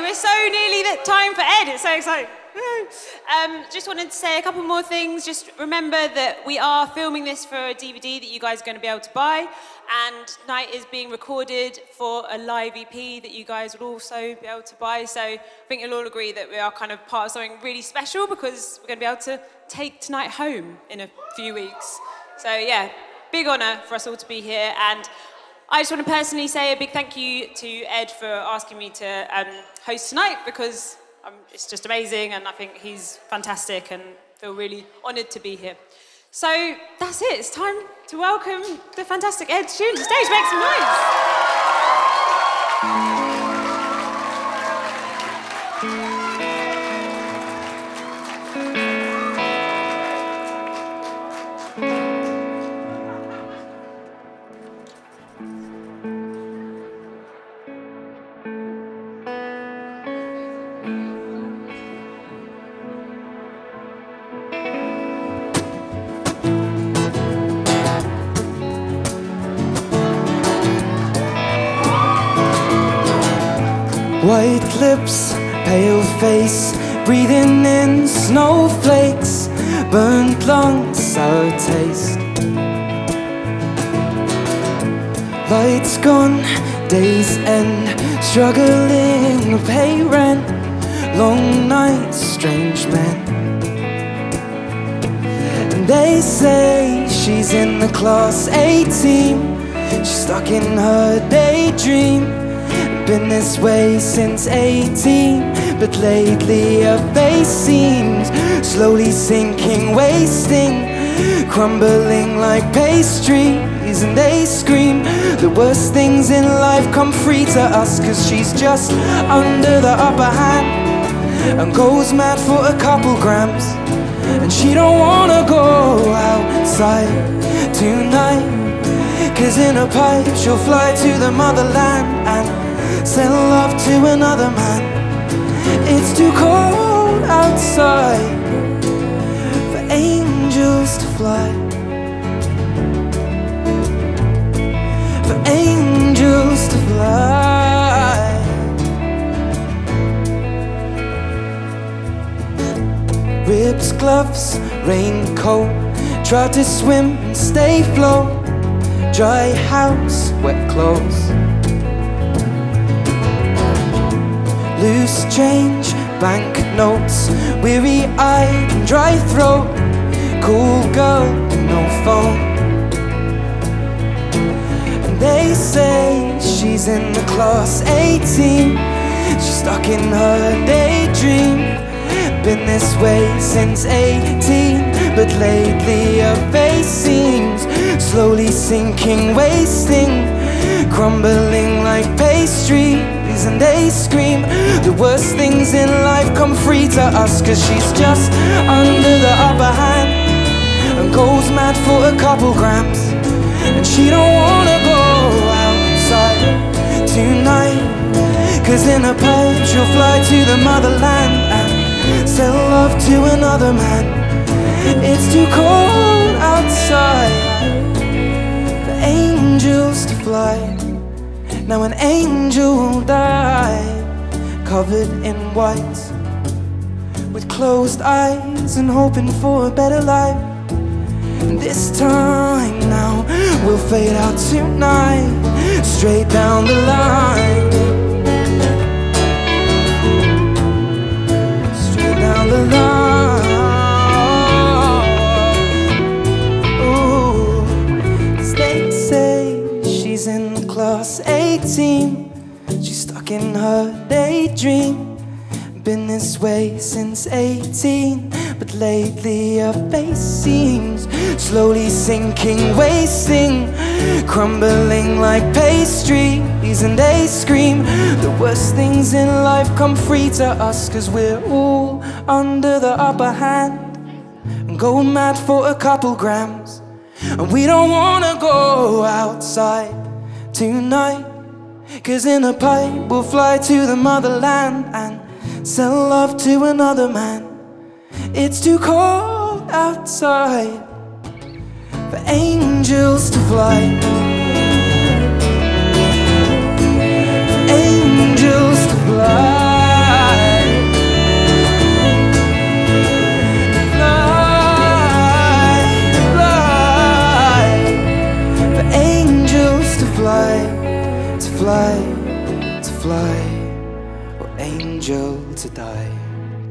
we're so nearly the time for Ed. It's so exciting. Just wanted to say a couple more things. Just remember that we are filming this for a DVD that you guys are going to be able to buy, and tonight is being recorded for a live EP that you guys will also be able to buy. So I think you'll all agree that we are kind of part of something really special, because we're going to be able to take tonight home in a few weeks. So yeah, big honour for us all to be here, and I just want to personally say a big thank you to Ed for asking me to host tonight, because it's just amazing, and I think he's fantastic, and feel really honoured to be here. So that's it. It's time to welcome the fantastic Ed Sheeran to stage. Make some noise. White lips, pale face, breathing in snowflakes, burnt lungs, sour taste. Lights gone, days end, struggling to pay rent, long nights, strange men. And they say she's in the class 18, she's stuck in her daydream. Been this way since 18, but lately her face seems slowly sinking, wasting, crumbling like pastries. And they scream the worst things in life come free to us, 'cause she's just under the upper hand and goes mad for a couple grams. And she don't wanna go outside tonight, 'cause in a pipe she'll fly to the motherland and sell love to another man. It's too cold outside for angels to fly, for angels to fly. Ribs, gloves, raincoat, tried to swim and stay afloat. Dry house, wet clothes. Loose change, banknotes, weary-eyed and dry throat. Cool girl, no phone. And they say she's in the class 18, she's stuck in her daydream. Been this way since 18, but lately her face seems slowly sinking, wasting, crumbling like pastries. And they scream the worst things in life come free to us, 'cause she's just under the upper hand and goes mad for a couple grams. And she don't wanna go outside tonight, 'cause in a pipe she'll fly to the motherland and sell love to another man. It's too cold outside for angels to fly. Now an angel died, covered in white, with closed eyes and hoping for a better life. And this time now we'll fade out tonight, straight down the line, straight down the line. Ooh, 'cause they say she's in class 18, she's stuck in her daydream. Been this way since 18, but lately her face seems slowly sinking, wasting, crumbling like pastries. And they scream the worst things in life come free to us, 'cause we're all under the upper hand and go mad for a couple grams. And we don't wanna go outside tonight, 'cause in a pipe we'll fly to the motherland and sell love to another man. It's too cold outside for angels to fly, for angels to fly. fly, or angel to die.